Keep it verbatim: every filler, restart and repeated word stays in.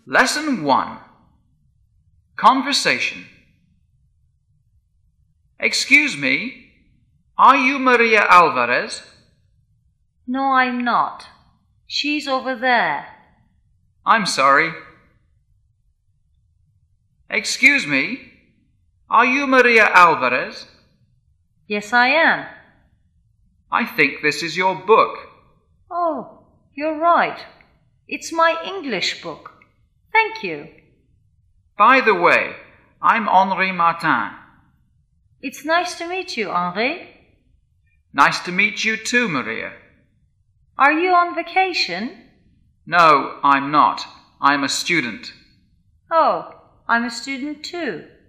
Lesson one. Conversation. Excuse me, are you Maria Alvarez? No, I'm not. She's over there. I'm sorry. Excuse me, are you Maria Alvarez? Yes, I am. I think this is your book. Oh, you're right. It's my English book. Thank you. By the way, I'm Henri Martin. It's nice to meet you, Henri. Nice to meet you too, Maria. Are you on vacation? No, I'm not. I'm a student. Oh, I'm a student too.